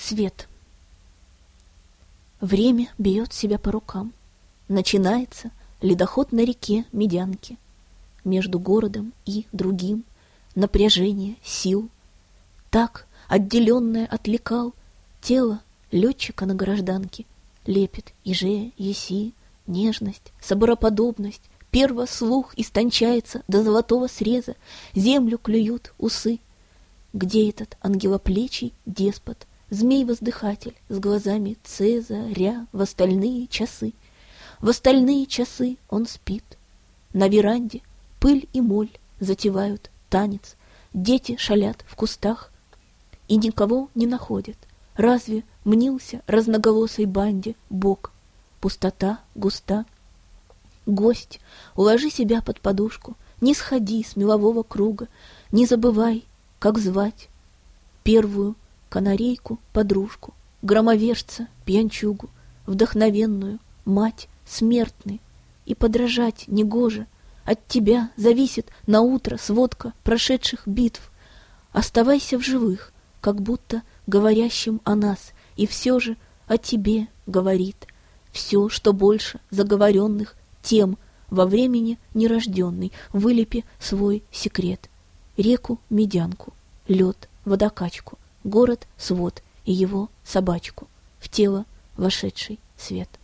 Свет. Время бьет себя по рукам. Начинается ледоход на реке Медянки. Между городом и другим напряжение сил. Так, отделенное от лекал, тело летчика на гражданке лепит еже, еси, нежность, собороподобность. Перво слух истончается до золотого среза, землю клюют усы. Где этот ангелоплечий деспот, змей-воздыхатель с глазами Цезаря в остальные часы? В остальные часы он спит. На веранде пыль и моль затевают танец, дети шалят в кустах и никого не находят. Разве мнился разноголосой банде Бог? Пустота густа. Гость, уложи себя под подушку, не сходи с мелового круга, не забывай, как звать первую канарейку-подружку, громовержца, пьянчугу, вдохновенную мать смертной, и подражать негоже. От тебя зависит наутро сводка прошедших битв. Оставайся в живых, как будто говорящим о нас, и все же о тебе говорит все, что больше заговоренных тем во времени нерожденный. Вылепи свой секрет. Реку Медянку, лед, водокачку, город свод и его собачку, в тело вошедший свет.